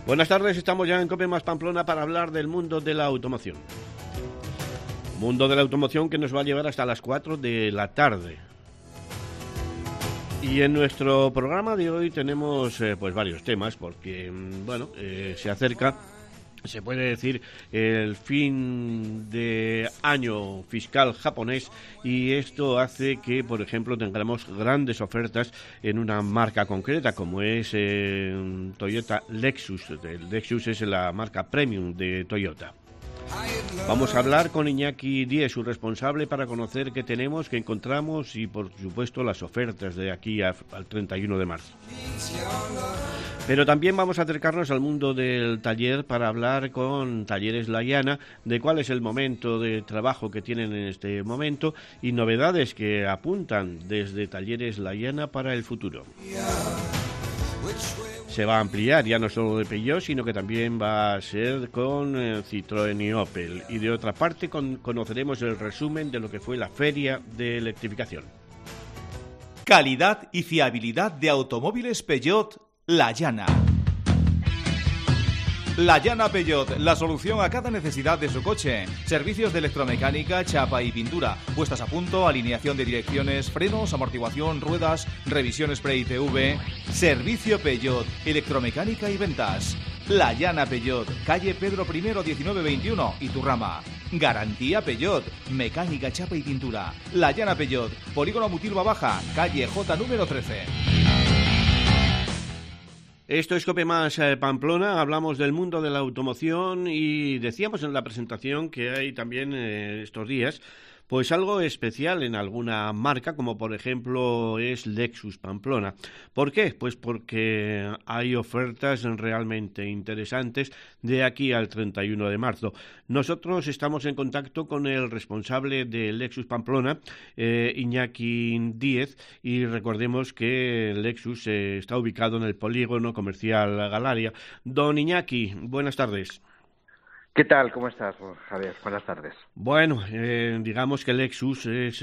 Buenas tardes, estamos ya en COPE más Pamplona para hablar del mundo de la automoción. Mundo de la automoción que nos va a llevar hasta las 4 de la tarde. Y en nuestro programa de hoy tenemos pues varios temas porque, se acerca, se puede decir, el fin de año fiscal japonés y esto hace que, por ejemplo, tengamos grandes ofertas en una marca concreta como es Toyota Lexus. El Lexus es la marca premium de Toyota. Vamos a hablar con Iñaki Díez, su responsable, para conocer qué tenemos, qué encontramos y, por supuesto, las ofertas de aquí al 31 de marzo. Pero también vamos a acercarnos al mundo del taller para hablar con Talleres La Llana de cuál es el momento de trabajo que tienen en este momento y novedades que apuntan desde Talleres La Llana para el futuro. Se va a ampliar ya no solo de Peugeot, sino que también va a ser con Citroën y Opel. Y de otra parte conoceremos el resumen de lo que fue la feria de electrificación. Calidad y fiabilidad de automóviles Peugeot La Llana. La Llana Peugeot, la solución a cada necesidad de su coche. Servicios de electromecánica, chapa y pintura, puestas a punto, alineación de direcciones, frenos, amortiguación, ruedas, revisión spray ITV. Servicio Peugeot, electromecánica y ventas. La Llana Peugeot, calle Pedro I 1921, Iturrama. Garantía Peugeot, mecánica, chapa y pintura. La Llana Peugeot, Polígono Mutilva Baja, calle J número 13. Esto es COPE más Pamplona, hablamos del mundo de la automoción y decíamos en la presentación que hay también estos días pues algo especial en alguna marca, como por ejemplo es Lexus Pamplona. ¿Por qué? Pues porque hay ofertas realmente interesantes de aquí al 31 de marzo. Nosotros estamos en contacto con el responsable de Lexus Pamplona, Iñaki Díez, y recordemos que Lexus está ubicado en el polígono comercial Galaria. Don Iñaki, buenas tardes. ¿Qué tal? ¿Cómo estás, Javier? Buenas tardes. Bueno, digamos que Lexus es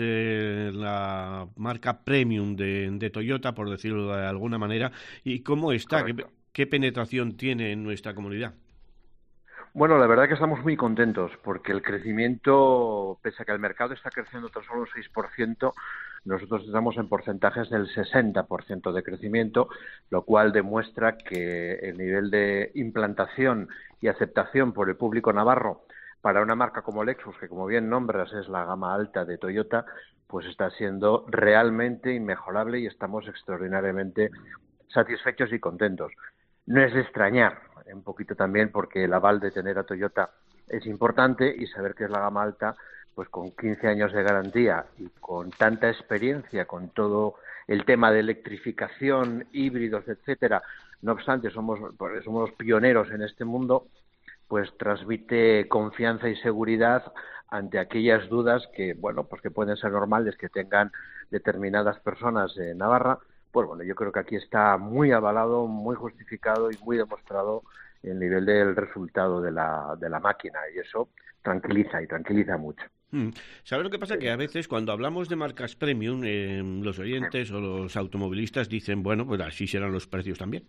la marca premium de Toyota, por decirlo de alguna manera. ¿Y cómo está? ¿Qué penetración tiene en nuestra comunidad? Bueno, la verdad que estamos muy contentos porque el crecimiento, pese a que el mercado está creciendo tan solo un 6%, nosotros estamos en porcentajes del 60% de crecimiento, lo cual demuestra que el nivel de implantación y aceptación por el público navarro para una marca como Lexus, que como bien nombras es la gama alta de Toyota, pues está siendo realmente inmejorable y estamos extraordinariamente satisfechos y contentos. No es de extrañar, un poquito también, porque el aval de tener a Toyota es importante y saber que es la gama alta, pues con 15 años de garantía y con tanta experiencia con todo el tema de electrificación, híbridos, etcétera, no obstante somos los pioneros en este mundo, pues transmite confianza y seguridad ante aquellas dudas que, bueno, pues que pueden ser normales que tengan determinadas personas en Navarra. Pues bueno, yo creo que aquí está muy avalado, muy justificado y muy demostrado el nivel del resultado de la máquina, y eso tranquiliza mucho. ¿Sabes lo que pasa? Que a veces cuando hablamos de marcas premium, los oyentes o los automovilistas dicen, bueno, pues así serán los precios también.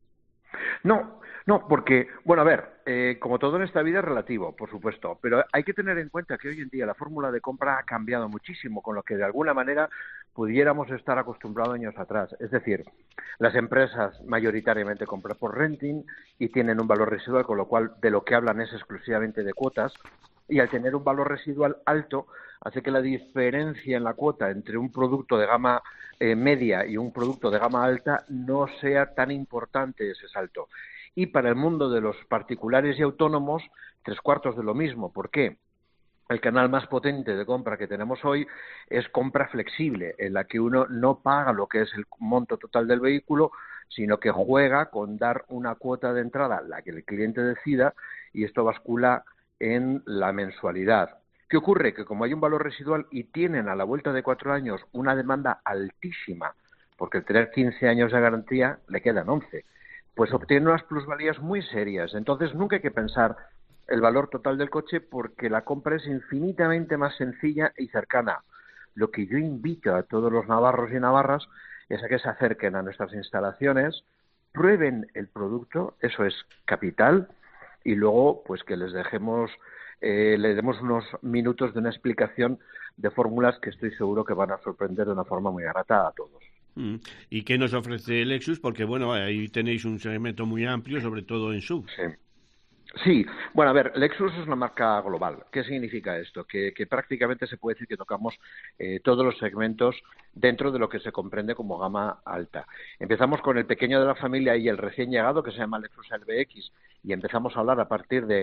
No, porque, bueno, a ver, como todo en esta vida es relativo, por supuesto, pero hay que tener en cuenta que hoy en día la fórmula de compra ha cambiado muchísimo, con lo que de alguna manera pudiéramos estar acostumbrados años atrás. Es decir, las empresas mayoritariamente compran por renting y tienen un valor residual, con lo cual de lo que hablan es exclusivamente de cuotas, y al tener un valor residual alto hace que la diferencia en la cuota entre un producto de gama media y un producto de gama alta no sea tan importante ese salto. Y para el mundo de los particulares y autónomos, 3/4 de lo mismo. ¿Por qué? El canal más potente de compra que tenemos hoy es compra flexible, en la que uno no paga lo que es el monto total del vehículo, sino que juega con dar una cuota de entrada, la que el cliente decida, y esto bascula en la mensualidad. ¿Qué ocurre? Que como hay un valor residual y tienen a la vuelta de 4 años una demanda altísima, porque el tener 15 años de garantía le quedan 11, pues obtienen unas plusvalías muy serias. Entonces nunca hay que pensar el valor total del coche porque la compra es infinitamente más sencilla y cercana. Lo que yo invito a todos los navarros y navarras es a que se acerquen a nuestras instalaciones, prueben el producto, eso es capital, y luego pues que les dejemos, le demos unos minutos de una explicación de fórmulas que estoy seguro que van a sorprender de una forma muy grata a todos. ¿Y qué nos ofrece Lexus? Porque, bueno, ahí tenéis un segmento muy amplio, sobre todo en SUV. Sí. Sí, bueno, a ver, Lexus es una marca global. ¿Qué significa esto? Que prácticamente se puede decir que tocamos todos los segmentos dentro de lo que se comprende como gama alta. Empezamos con el pequeño de la familia y el recién llegado, que se llama Lexus LBX, y empezamos a hablar a partir de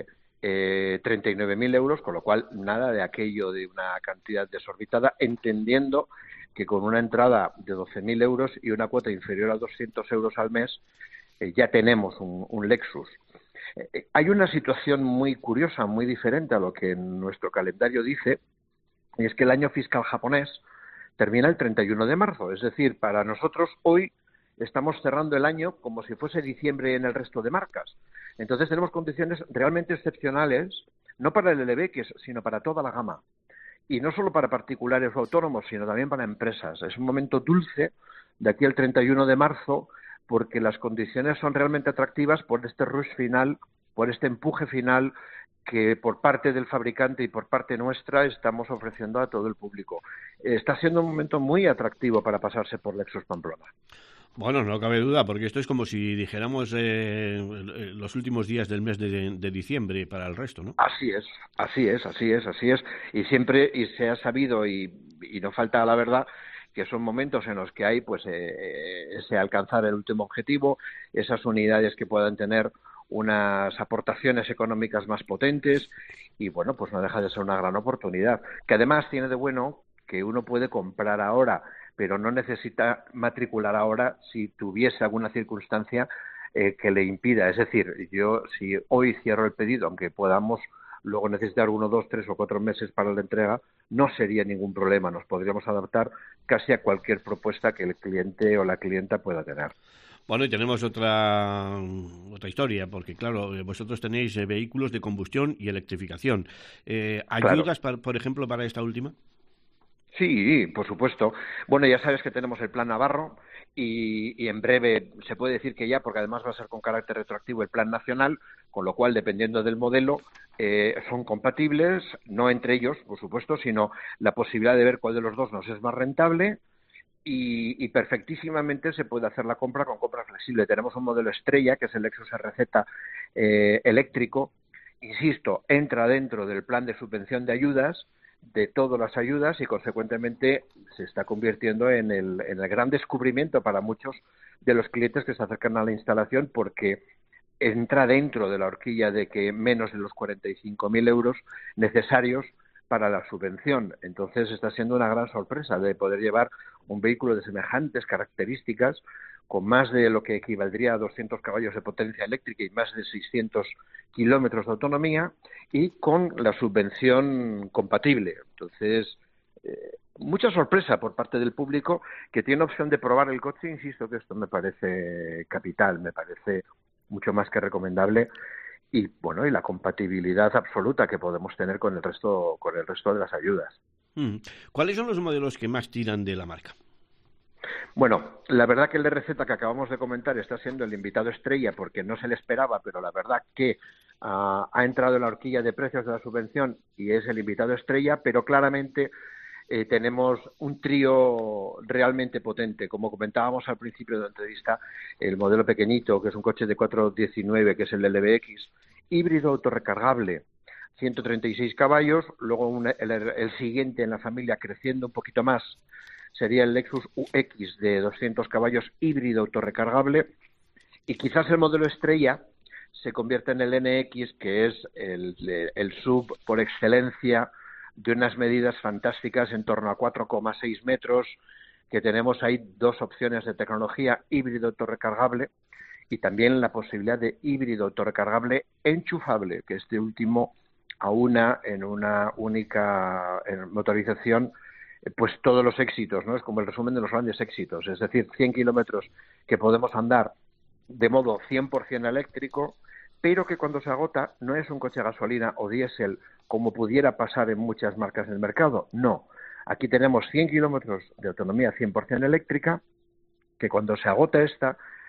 39.000 euros, con lo cual nada de aquello de una cantidad desorbitada, entendiendo que con una entrada de 12.000 euros y una cuota inferior a 200 euros al mes, ya tenemos un Lexus. Hay una situación muy curiosa, muy diferente a lo que nuestro calendario dice, y es que el año fiscal japonés termina el 31 de marzo. Es decir, para nosotros hoy estamos cerrando el año como si fuese diciembre en el resto de marcas. Entonces tenemos condiciones realmente excepcionales, no para el LBX, sino para toda la gama. Y no solo para particulares o autónomos, sino también para empresas. Es un momento dulce de aquí al 31 de marzo, porque las condiciones son realmente atractivas por este rush final, por este empuje final que por parte del fabricante y por parte nuestra estamos ofreciendo a todo el público. Está siendo un momento muy atractivo para pasarse por Lexus Pamplona. Bueno, no cabe duda, porque esto es como si dijéramos los últimos días del mes de diciembre para el resto, ¿no? Así es, así es, así es, así es. Y siempre, y se ha sabido, y no falta la verdad, que son momentos en los que hay pues ese alcanzar el último objetivo, esas unidades que puedan tener unas aportaciones económicas más potentes, y bueno, pues no deja de ser una gran oportunidad, que además tiene de bueno que uno puede comprar ahora, pero no necesita matricular ahora si tuviese alguna circunstancia que le impida. Es decir, yo si hoy cierro el pedido, aunque podamos luego necesitar 1, 2, 3 o 4 meses para la entrega, no sería ningún problema. Nos podríamos adaptar casi a cualquier propuesta que el cliente o la clienta pueda tener. Bueno, y tenemos otra historia, porque claro, vosotros tenéis vehículos de combustión y electrificación. ¿Ayudas, Claro. por ejemplo, para esta última? Sí, por supuesto. Bueno, ya sabes que tenemos el Plan Navarro y en breve se puede decir que ya, porque además va a ser con carácter retroactivo, el Plan Nacional, con lo cual, dependiendo del modelo, son compatibles, no entre ellos, por supuesto, sino la posibilidad de ver cuál de los dos nos es más rentable y perfectísimamente se puede hacer la compra con compra flexible. Tenemos un modelo estrella, que es el Lexus RZ eléctrico. Insisto, entra dentro del plan de subvención de ayudas, de todas las ayudas, y consecuentemente se está convirtiendo en el gran descubrimiento para muchos de los clientes que se acercan a la instalación, porque entra dentro de la horquilla de que menos de los 45.000 euros necesarios para la subvención. Entonces está siendo una gran sorpresa de poder llevar un vehículo de semejantes características, con más de lo que equivaldría a 200 caballos de potencia eléctrica y más de 600 kilómetros de autonomía, y con la subvención compatible. Entonces, mucha sorpresa por parte del público, que tiene opción de probar el coche. Insisto que esto me parece capital, me parece mucho más que recomendable, y bueno, y la compatibilidad absoluta que podemos tener con el resto de las ayudas. ¿Cuáles son los modelos que más tiran de la marca? Bueno, la verdad que el RZ que acabamos de comentar está siendo el invitado estrella, porque no se le esperaba, pero la verdad que ha entrado en la horquilla de precios de la subvención y es el invitado estrella, pero claramente tenemos un trío realmente potente. Como comentábamos al principio de la entrevista, el modelo pequeñito, que es un coche de 419, que es el LBX, híbrido autorrecargable, 136 caballos, luego el siguiente en la familia, creciendo un poquito más, sería el Lexus UX de 200 caballos, híbrido autorrecargable, y quizás el modelo estrella se convierte en el NX, que es el SUV por excelencia, de unas medidas fantásticas en torno a 4,6 metros, que tenemos ahí dos opciones de tecnología: híbrido autorrecargable y también la posibilidad de híbrido autorrecargable enchufable, que este último aúna en una única motorización pues todos los éxitos, ¿no? Es como el resumen de los grandes éxitos, es decir, 100 kilómetros que podemos andar de modo 100% eléctrico, pero que cuando se agota no es un coche a gasolina o diésel como pudiera pasar en muchas marcas del mercado. No, aquí tenemos 100 kilómetros de autonomía 100% eléctrica, que cuando se agota esta,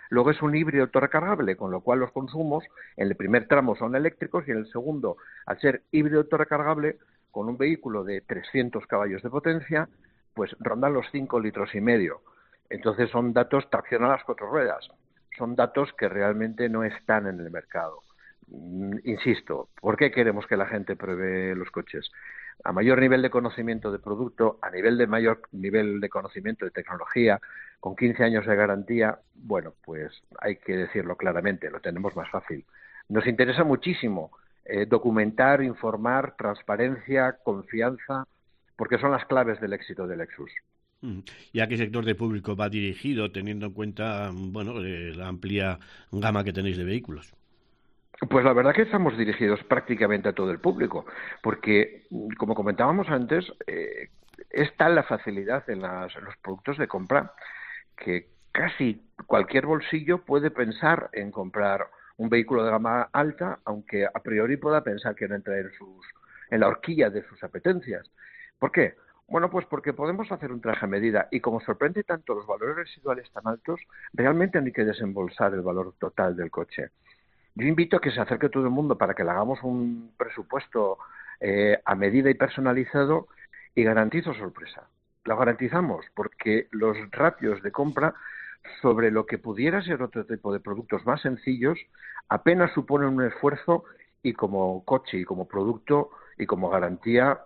Luego es un híbrido autorrecargable, con lo cual los consumos en el primer tramo son eléctricos y en el segundo, al ser híbrido autorrecargable, con un vehículo de 300 caballos de potencia, pues rondan los 5,5 litros. Entonces son datos tracción a las 4 ruedas. Son datos que realmente no están en el mercado. Insisto, ¿por qué queremos que la gente pruebe los coches? A mayor nivel de conocimiento de producto, a mayor nivel de conocimiento de tecnología, con 15 años de garantía, bueno, pues hay que decirlo claramente, lo tenemos más fácil. Nos interesa muchísimo documentar, informar, transparencia, confianza, porque son las claves del éxito de Lexus. ¿Y a qué sector de público va dirigido, teniendo en cuenta, bueno, la amplia gama que tenéis de vehículos? Pues la verdad que estamos dirigidos prácticamente a todo el público, porque, como comentábamos antes, es tal la facilidad en los productos de compra que casi cualquier bolsillo puede pensar en comprar un vehículo de gama alta, aunque a priori pueda pensar que no entra en la horquilla de sus apetencias. ¿Por qué? Bueno, pues porque podemos hacer un traje a medida y como sorprende tanto los valores residuales tan altos, realmente no hay que desembolsar el valor total del coche. Yo invito a que se acerque todo el mundo para que le hagamos un presupuesto a medida y personalizado y garantizo sorpresa. Lo garantizamos porque los ratios de compra sobre lo que pudiera ser otro tipo de productos más sencillos apenas suponen un esfuerzo y como coche y como producto y como garantía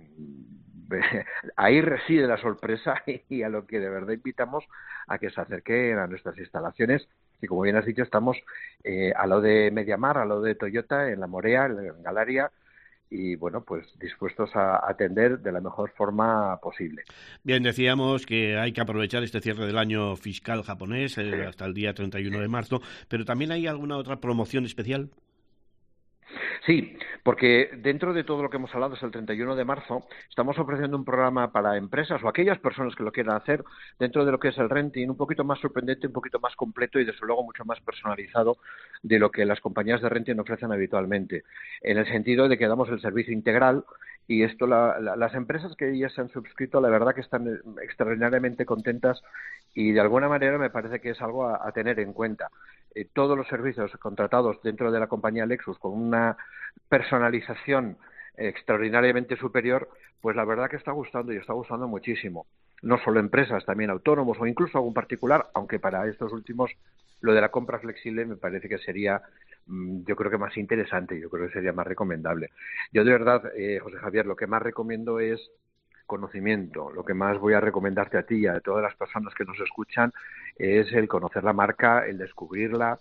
ahí reside la sorpresa y a lo que de verdad invitamos a que se acerquen a nuestras instalaciones. Y como bien has dicho, estamos al lado de Mediamar, al lado de Toyota, en La Morea, en Galaria, y bueno, pues dispuestos a atender de la mejor forma posible. Bien, decíamos que hay que aprovechar este cierre del año fiscal japonés hasta el día 31 de marzo, pero ¿también hay alguna otra promoción especial? Sí, porque dentro de todo lo que hemos hablado hasta el 31 de marzo, estamos ofreciendo un programa para empresas o aquellas personas que lo quieran hacer dentro de lo que es el renting, un poquito más sorprendente, un poquito más completo y desde luego mucho más personalizado de lo que las compañías de renting ofrecen habitualmente, en el sentido de que damos el servicio integral y esto las empresas que ya se han suscrito la verdad que están extraordinariamente contentas y de alguna manera me parece que es algo a tener en cuenta. Todos los servicios contratados dentro de la compañía Lexus con una personalización extraordinariamente superior, pues la verdad que está gustando y está gustando muchísimo. No solo empresas, también autónomos o incluso algún particular, aunque para estos últimos lo de la compra flexible me parece que sería, yo creo que más interesante, yo creo que sería más recomendable. Yo de verdad, José Javier, lo que más recomiendo es conocimiento. Lo que más voy a recomendarte a ti y a todas las personas que nos escuchan es el conocer la marca, el descubrirla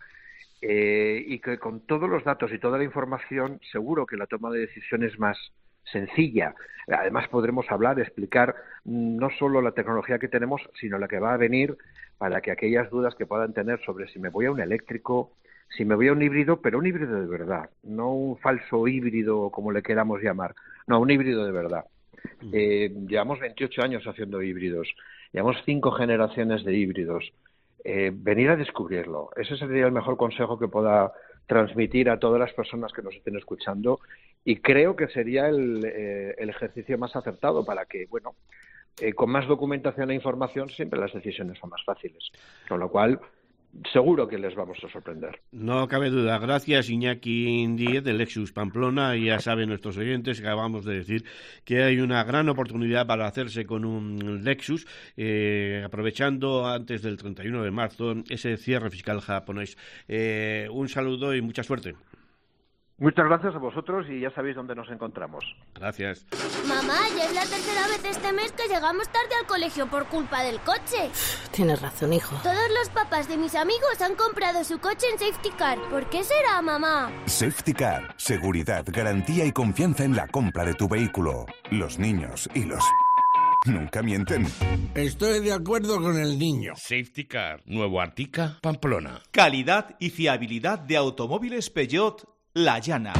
y que con todos los datos y toda la información seguro que la toma de decisión es más sencilla. Además podremos hablar, explicar no solo la tecnología que tenemos, sino la que va a venir para que aquellas dudas que puedan tener sobre si me voy a un eléctrico, si me voy a un híbrido, pero un híbrido de verdad, no un falso híbrido como le queramos llamar, no, un híbrido de verdad. Llevamos 28 años haciendo híbridos, llevamos 5 generaciones de híbridos. Venir a descubrirlo, ese sería el mejor consejo que pueda transmitir a todas las personas que nos estén escuchando y creo que sería el ejercicio más acertado para que, bueno, con más documentación e información siempre las decisiones son más fáciles, con lo cual seguro que les vamos a sorprender. No cabe duda. Gracias, Iñaki Díez, de Lexus Pamplona. Y ya saben nuestros oyentes que acabamos de decir que hay una gran oportunidad para hacerse con un Lexus, aprovechando antes del 31 de marzo ese cierre fiscal japonés. Un saludo y mucha suerte. Muchas gracias a vosotros y ya sabéis dónde nos encontramos. Gracias. Mamá, ya es la tercera vez este mes que llegamos tarde al colegio por culpa del coche. Tienes razón, hijo. Todos los papás de mis amigos han comprado su coche en Safety Car. ¿Por qué será, mamá? Safety Car. Seguridad, garantía y confianza en la compra de tu vehículo. Los niños y los... nunca mienten. Estoy de acuerdo con el niño. Safety Car. Nuevo Artica, Pamplona. Calidad y fiabilidad de automóviles Peugeot La Llana.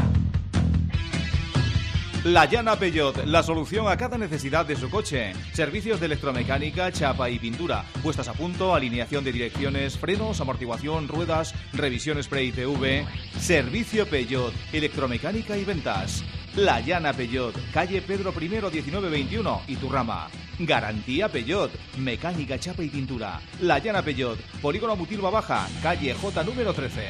La Llana Peugeot, la solución a cada necesidad de su coche. Servicios de electromecánica, chapa y pintura. Puestas a punto, alineación de direcciones, frenos, amortiguación, ruedas, revisión Spray TV. Servicio Peugeot, electromecánica y ventas. La Llana Peugeot, calle Pedro I 1921, Iturrama. Garantía Peugeot, mecánica, chapa y pintura. La Llana Peugeot, Polígono Mutilva Baja, calle J número 13.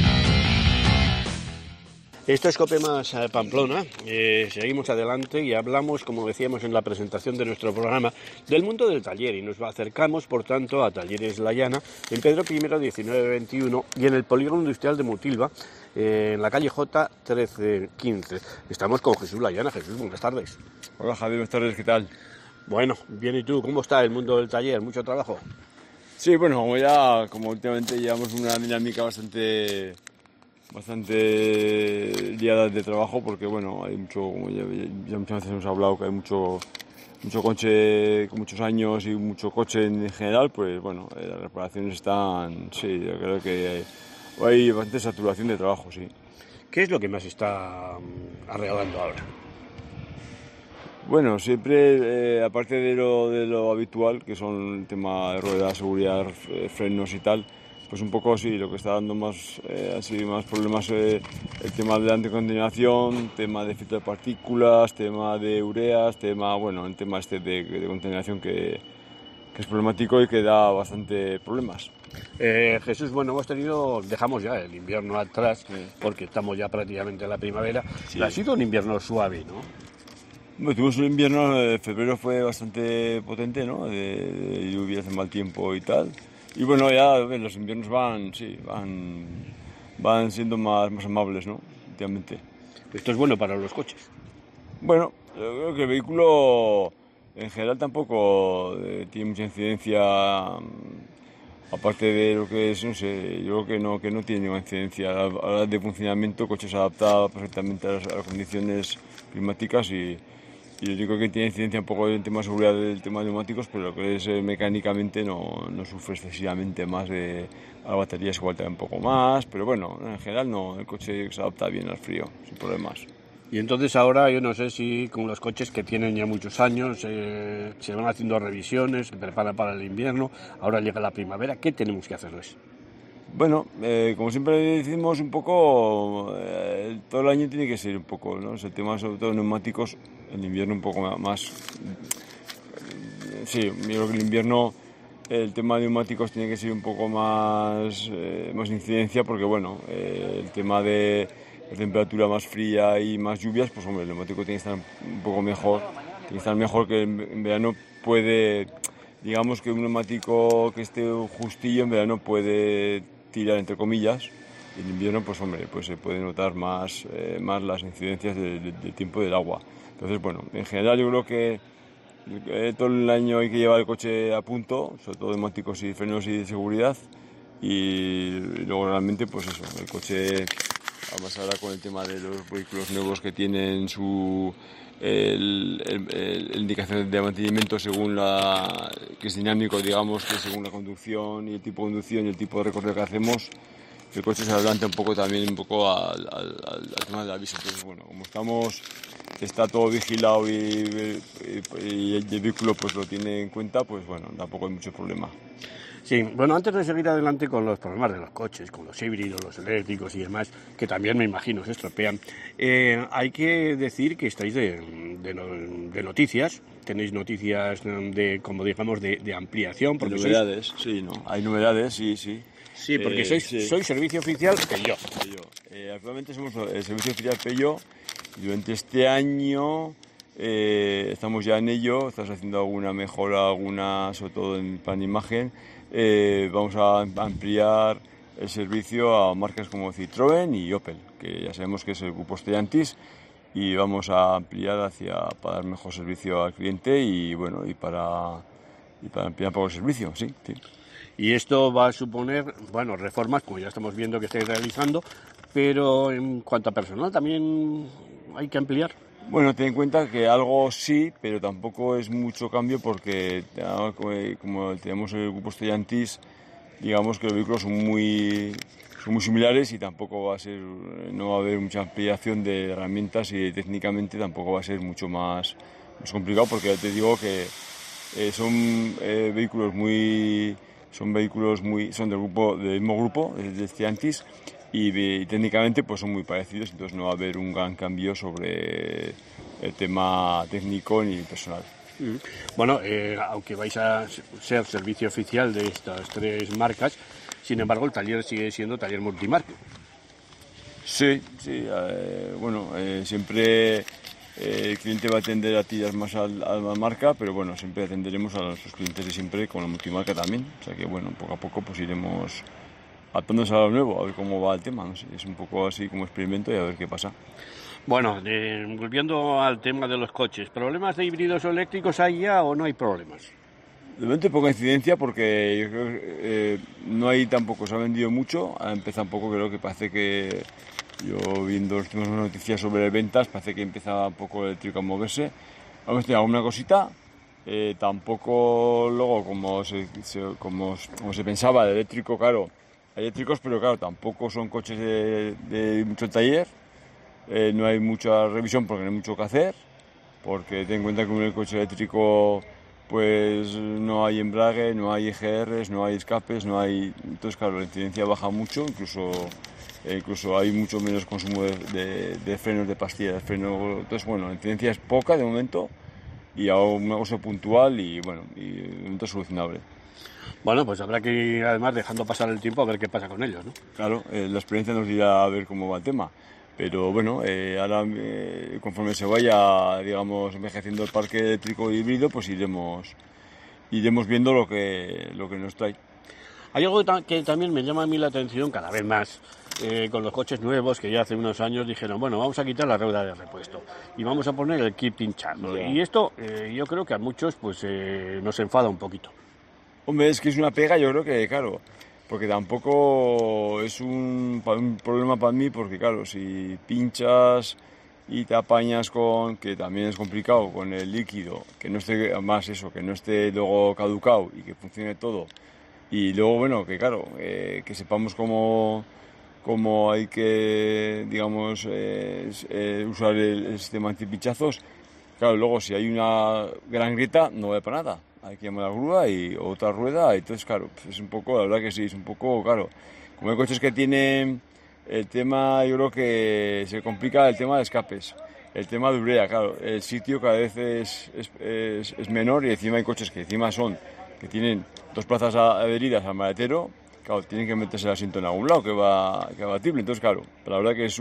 Esto es Copemas Pamplona, seguimos adelante y hablamos, como decíamos en la presentación de nuestro programa, del mundo del taller y nos acercamos, por tanto, a Talleres La Llana, en Pedro I 1921 y en el Polígono Industrial de Mutilva, en la calle J 1315. Estamos con Jesús La Llana. Jesús, buenas tardes. Hola Javier, buenas tardes, ¿qué tal? Bueno, bien, ¿y tú? ¿Cómo está el mundo del taller? ¿Mucho trabajo? Sí, bueno, como últimamente llevamos una dinámica bastante liada de trabajo, porque bueno, hay mucho, como ya muchas veces hemos hablado, que hay mucho coche con muchos años y mucho coche en general, pues bueno, las reparaciones están, sí, yo creo que hay bastante saturación de trabajo, sí. ¿Qué es lo que más está arreglando ahora? Bueno, siempre, aparte de lo habitual, que son el tema de ruedas, seguridad, frenos y tal, pues un poco sí, lo que está dando más problemas, el tema de la anticontaminación, tema de filtro de partículas, tema de ureas, el tema de contaminación que es problemático y que da bastante problemas. Jesús, bueno, dejamos ya el invierno atrás, sí, porque estamos ya prácticamente en la primavera. Sí. Ha sido un invierno suave, ¿no? Bueno, tuvimos un invierno, febrero fue bastante potente, ¿no? De lluvias, de mal tiempo y tal. Y bueno, ya los inviernos van siendo más amables, ¿no? Últimamente. Esto es bueno para los coches. Bueno, yo creo que el vehículo en general tampoco tiene mucha incidencia, aparte de lo que es, no sé, yo creo que no tiene ninguna incidencia. A la hora de funcionamiento, el coche se adapta perfectamente a las condiciones climáticas y yo digo que tiene incidencia un poco el tema de seguridad del tema de neumáticos, pero lo que es mecánicamente no sufre excesivamente más a la batería, igual también un poco más, pero bueno, en general no, el coche se adapta bien al frío, sin problemas. Y entonces ahora yo no sé si con los coches que tienen ya muchos años se van haciendo revisiones, se preparan para el invierno, ahora llega la primavera, ¿qué tenemos que hacerles? Bueno, como siempre decimos un poco, todo el año tiene que ser un poco, ¿no? El tema sobre todo neumáticos, el invierno un poco más. Sí, yo creo que el invierno, el tema de neumáticos tiene que ser un poco más incidencia, porque bueno, el tema de la temperatura más fría y más lluvias, pues hombre, el neumático tiene que estar un poco mejor, que en verano puede, digamos que un neumático que esté justillo en verano puede tirar, entre comillas, y en invierno pues hombre, pues se puede notar más las incidencias del tiempo del agua. Entonces bueno, en general yo creo que todo el año hay que llevar el coche a punto, sobre todo neumáticos y frenos y de seguridad, y luego realmente pues eso, el coche, vamos ahora con el tema de los vehículos nuevos que tienen su indicación de mantenimiento según que es dinámico, digamos, que según la conducción y el tipo de conducción y el tipo de recorrido que hacemos, el coche se adelanta un poco también al tema del aviso. Entonces bueno, como está todo vigilado y el vehículo pues lo tiene en cuenta, pues bueno, tampoco hay mucho problema. Sí, bueno, antes de seguir adelante con los problemas de los coches, con los híbridos, los eléctricos y demás, que también me imagino se estropean, hay que decir que estáis de noticias, tenéis noticias de ampliación. Porque novedades, sí, ¿no? Hay novedades, sí. Sí, porque sois servicio oficial Peugeot. Actualmente somos el servicio oficial Peugeot y durante este año estamos ya en ello, estamos haciendo alguna mejora, sobre todo en plan de imagen. Vamos a ampliar el servicio a marcas como Citroën y Opel, que ya sabemos que es el grupo Stellantis, y vamos a ampliar para dar mejor servicio al cliente y bueno, y para ampliar un poco el servicio, sí. Y esto va a suponer, bueno, reformas, como ya estamos viendo que estáis realizando, pero en cuanto a personal también hay que ampliar. Bueno, ten en cuenta que algo sí, pero tampoco es mucho cambio porque como tenemos el grupo Stellantis, digamos que los vehículos son muy similares y tampoco no va a haber mucha ampliación de herramientas y técnicamente tampoco va a ser mucho más complicado, porque ya te digo que son vehículos del mismo grupo, de Stellantis, y técnicamente pues son muy parecidos, entonces no va a haber un gran cambio sobre el tema técnico ni personal. Bueno, aunque vais a ser servicio oficial de estas 3 marcas, sin embargo el taller sigue siendo taller multimarca. Sí, bueno, siempre el cliente va a atender a tiras más a la marca, pero bueno, siempre atenderemos a nuestros clientes de siempre con la multimarca también, o sea que bueno, poco a poco pues iremos adaptándonos a lo nuevo, a ver cómo va el tema, no sé, es un poco así como experimento y a ver qué pasa. Bueno, volviendo al tema de los coches, ¿problemas de híbridos o eléctricos hay ya o no hay problemas? De momento hay poca incidencia porque yo creo que no hay tampoco, se ha vendido mucho, ha empezado un poco, creo que parece que yo viendo las últimas noticias sobre ventas, parece que empieza un poco el eléctrico a moverse. Hemos tenido alguna cosita, tampoco luego como se pensaba, el eléctrico, claro, hay eléctricos, pero claro, tampoco son coches de mucho taller. No hay mucha revisión porque no hay mucho que hacer, porque ten en cuenta que en el coche eléctrico pues no hay embrague, no hay EGRs, no hay escapes, no hay... Entonces claro, la incidencia baja mucho, incluso hay mucho menos consumo de frenos, de pastillas de freno. Entonces bueno, la incidencia es poca de momento y aún una cosa puntual y bueno, y de momento solucionable. Bueno, pues habrá que ir además dejando pasar el tiempo a ver qué pasa con ellos, ¿no? Claro, la experiencia nos dirá a ver cómo va el tema. Pero bueno, ahora conforme se vaya, digamos, envejeciendo el parque eléctrico híbrido, pues iremos viendo lo que nos trae. Hay algo que también me llama a mí la atención cada vez más con los coches nuevos que ya hace unos años dijeron, bueno, vamos a quitar la rueda de repuesto y vamos a poner el kit pinchado. Yeah. Y esto yo creo que a muchos pues nos enfada un poquito. Hombre, es que es una pega, yo creo que, claro, porque tampoco es un problema para mí, porque claro, si pinchas y te apañas con, que también es complicado, con el líquido, que no esté más eso, que no esté luego caducado y que funcione todo, y luego bueno, que claro, que sepamos cómo hay que, digamos, usar el sistema antipinchazos, claro, luego si hay una gran grieta no vale para nada. Hay que llamar a la grúa y otra rueda, y entonces claro, pues es un poco, la verdad que sí, es un poco, claro, como hay coches que tienen el tema, yo creo que se complica el tema de escapes, el tema de urea, claro, el sitio cada vez es menor y encima hay coches que encima que tienen 2 plazas adheridas al maletero, claro, tienen que meterse el asiento en algún lado que va abatible, entonces claro, la verdad que es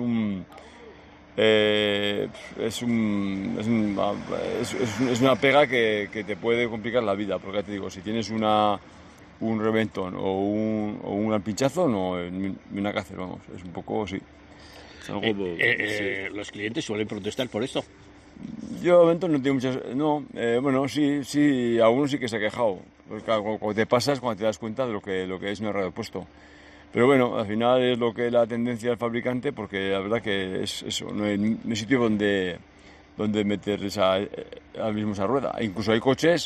una pega que te puede complicar la vida, porque te digo, si tienes un reventón o un pinchazo, no hay que hacer, vamos, es un poco, sí. Es algo sí. ¿Los clientes suelen protestar por esto? Yo de momento no tengo muchas, bueno, sí, algunos sí que se ha quejado, porque claro, cuando te pasas, cuando te das cuenta de lo que es un repuesto. Pero bueno, al final es lo que es la tendencia del fabricante, porque la verdad que es eso, no hay sitio donde meter al mismo esa rueda. Incluso hay coches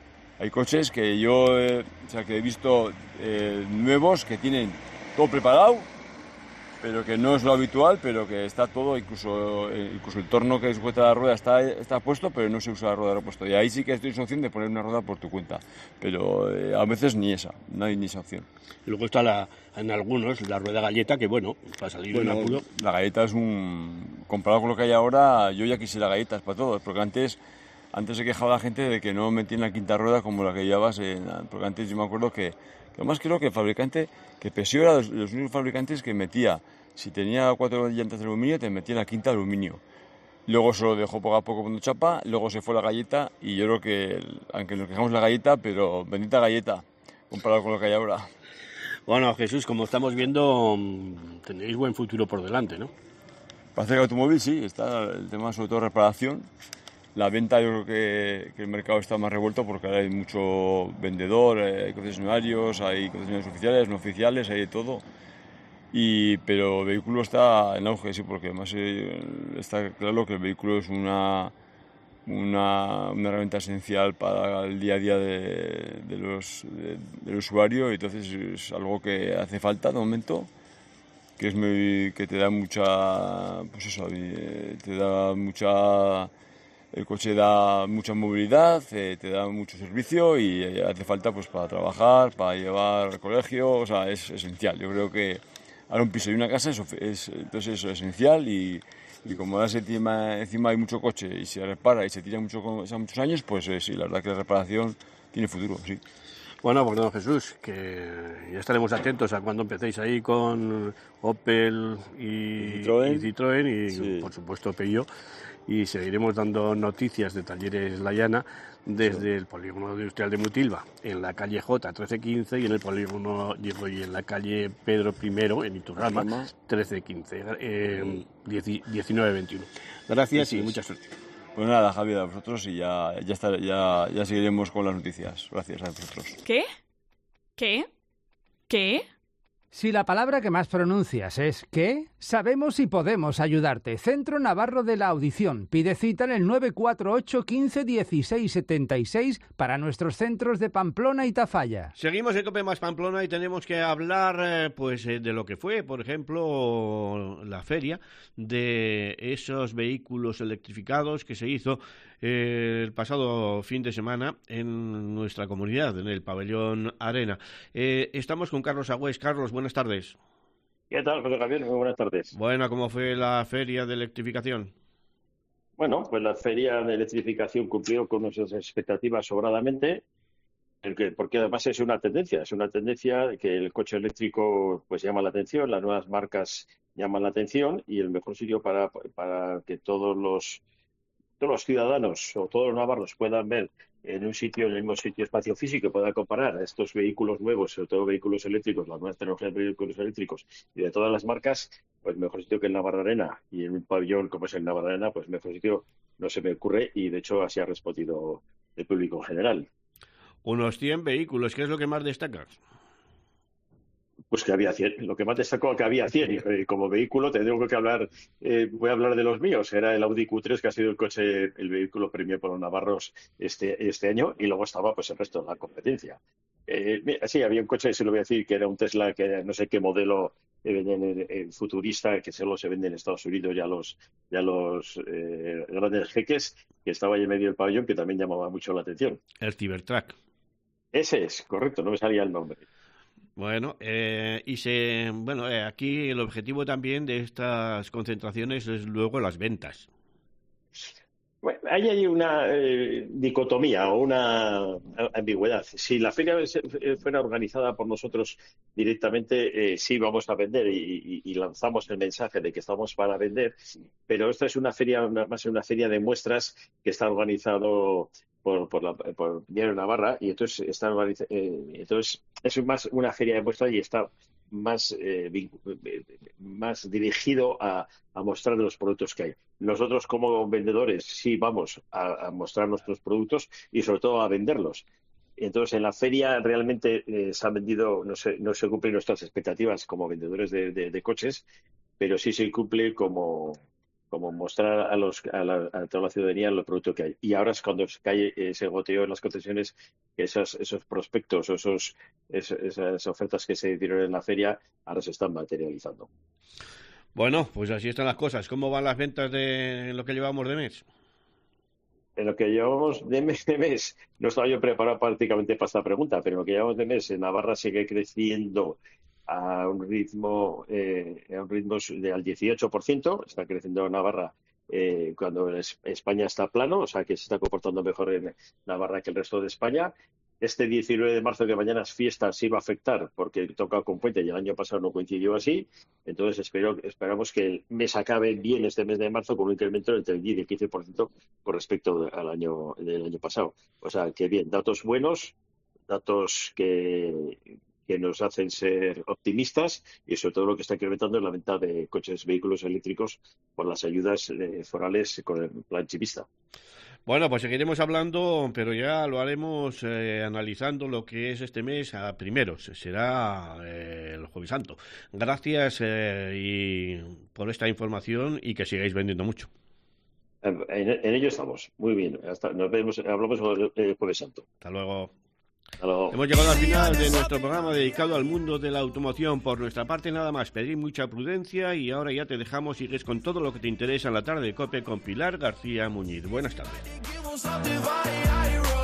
que yo que he visto nuevos que tienen todo preparado, pero que no es lo habitual, pero que está todo, incluso el torno que sujeta la rueda está puesto, pero no se usa la rueda de repuesto. Y ahí sí que tienes opción de poner una rueda por tu cuenta, pero a veces no hay ni esa opción. Y luego está en algunos la rueda galleta, que bueno, para salir en apuro. La galleta comparado con lo que hay ahora, yo ya quisiera galletas para todos, porque antes se quejaba la gente de que no metían la quinta rueda como la que llevabas, porque antes yo me acuerdo que además creo que el fabricante, que Peugeot era de los únicos fabricantes que metía, si tenía 4 llantas de aluminio, te metía la quinta de aluminio. Luego se lo dejó poco a poco cuando chapa, luego se fue la galleta, y yo creo que, aunque nos quejamos la galleta, pero bendita galleta, comparado con lo que hay ahora. Bueno, Jesús, como estamos viendo, tenéis buen futuro por delante, ¿no? Para hacer el automóvil, sí, está el tema sobre todo reparación. La venta, yo creo que el mercado está más revuelto porque ahora hay mucho vendedor, hay concesionarios oficiales, no oficiales, hay de todo. Pero el vehículo está en auge, sí, porque además está claro que el vehículo es una herramienta esencial para el día a día del usuario, y entonces es algo que hace falta de momento, que te da mucha, pues eso, te da mucha... El coche da mucha movilidad, te da mucho servicio y hace falta pues para trabajar, para llevar al colegio, o sea, es esencial. Yo creo que Ahora un piso y una casa entonces eso es esencial y como encima hay mucho coche y se repara y se tira muchos años, pues sí, la verdad que la reparación tiene futuro, sí. Bueno, pues don Jesús, que ya estaremos atentos a cuando empecéis ahí con Opel y Citroën y sí, por supuesto Peugeot, y seguiremos dando noticias de Talleres La Llana desde el polígono industrial de Mutilva, en la calle J 1315 y en el polígono y en la calle Pedro I en Iturralma 1315 1921. Gracias y mucha suerte. Pues nada, Javier, a vosotros y ya seguiremos con las noticias. Gracias a vosotros. ¿Qué? Si la palabra que más pronuncias es ¿qué? Sabemos y podemos ayudarte. Centro Navarro de la Audición. Pide cita en el 948 15 16 76 para nuestros centros de Pamplona y Tafalla. Seguimos en COPE más Pamplona y tenemos que hablar de lo que fue, por ejemplo, la feria de esos vehículos electrificados que se hizo el pasado fin de semana en nuestra comunidad, en el pabellón Arena. Estamos con Carlos Agüés. Carlos, buenas tardes. ¿Qué tal, José Javier? Muy buenas tardes. Bueno, ¿cómo fue la feria de electrificación? Bueno, pues la feria de electrificación cumplió con nuestras expectativas sobradamente, porque además es una tendencia que el coche eléctrico pues llama la atención, las nuevas marcas llaman la atención y el mejor sitio para que todos los ciudadanos o todos los navarros puedan ver en el mismo sitio espacio físico, puedan comparar estos vehículos nuevos, sobre todo vehículos eléctricos, las nuevas tecnologías de vehículos eléctricos y de todas las marcas, pues mejor sitio que el Navarra Arena. Y en un pabellón como es el Navarra Arena, pues mejor sitio no se me ocurre y de hecho así ha respondido el público en general. Unos 100 vehículos, ¿qué es lo que más destacas? Pues que había 100, lo que más destacó que había 100. Como vehículo tengo que hablar, voy a hablar de los míos. Era el Audi Q3, que ha sido el vehículo premiado por los navarros este año, y luego estaba pues el resto de la competencia. Sí, había un coche, se lo voy a decir, que era un Tesla, que no sé qué modelo futurista, que solo se vende en Estados Unidos ya los grandes jeques, que estaba ahí en medio del pabellón, que también llamaba mucho la atención. El Cybertruck. Ese es, correcto, no me salía el nombre. Bueno, aquí el objetivo también de estas concentraciones es luego las ventas. Bueno, hay una dicotomía o una ambigüedad. Si la feria fuera organizada por nosotros directamente, sí vamos a vender y lanzamos el mensaje de que estamos para vender, pero esta es una feria de muestras que está organizado por Diario Navarra, y entonces es más una feria de muestras y está más dirigido a mostrar los productos que hay. Nosotros como vendedores sí vamos a mostrar nuestros productos y sobre todo a venderlos. Entonces en la feria realmente se han vendido, no se cumplen nuestras expectativas como vendedores de coches, pero sí se cumple como mostrar a toda la ciudadanía los productos que hay. Y ahora es cuando cae ese goteo en las concesiones, que esos prospectos, esas ofertas que se dieron en la feria, ahora se están materializando. Bueno, pues así están las cosas. ¿Cómo van las ventas de lo que llevamos de mes? En lo que llevamos de mes, no estaba yo preparado prácticamente para esta pregunta, pero en lo que llevamos de mes, en Navarra sigue creciendo a un ritmo del 18%, está creciendo Navarra cuando España está plano, o sea que se está comportando mejor en Navarra que el resto de España. Este 19 de marzo, que mañana es fiesta, sí va a afectar porque toca con puente y el año pasado no coincidió así. Entonces esperamos que el mes acabe bien este mes de marzo con un incremento entre el 10 y el 15% con respecto del año pasado. O sea que bien, datos buenos, datos que nos hacen ser optimistas y sobre todo lo que está incrementando es la venta de vehículos eléctricos por las ayudas forales con el plan chivista. Bueno, pues seguiremos hablando, pero ya lo haremos analizando lo que es este mes a primeros. Será el Jueves Santo. Gracias y por esta información y que sigáis vendiendo mucho. En ello estamos. Muy bien. Hablamos el Jueves Santo. Hasta luego. Hello. Hemos llegado al final de nuestro programa dedicado al mundo de la automoción. Por nuestra parte nada más, pedir mucha prudencia y ahora ya te dejamos, sigues con todo lo que te interesa en la tarde de COPE con Pilar García Muñiz. Buenas tardes.